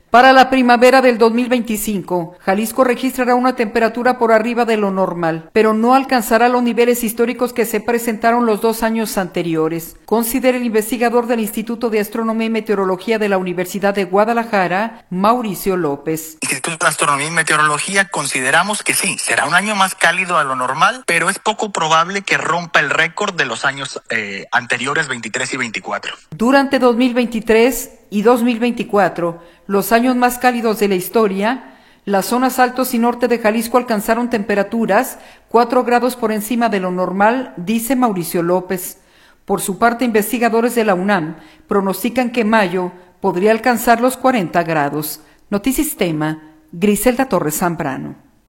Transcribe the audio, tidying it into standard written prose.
Para la primavera del 2025, Jalisco registrará una temperatura por arriba de lo normal, pero no alcanzará los niveles históricos que se presentaron los 2 años anteriores, considera el investigador del Instituto de Astronomía y Meteorología de la Universidad de Guadalajara, Mauricio López. Instituto de Astronomía y Meteorología consideramos que sí, será un año más cálido a lo normal, pero es poco probable que rompa el récord de los años anteriores 23 y 24. Durante 2023 y 2024, los años más cálidos de la historia, las zonas altos y norte de Jalisco alcanzaron temperaturas 4 grados por encima de lo normal, dice Mauricio López. Por su parte, investigadores de la UNAM pronostican que mayo podría alcanzar los 40 grados. Notisistema, Griselda Torres Zambrano.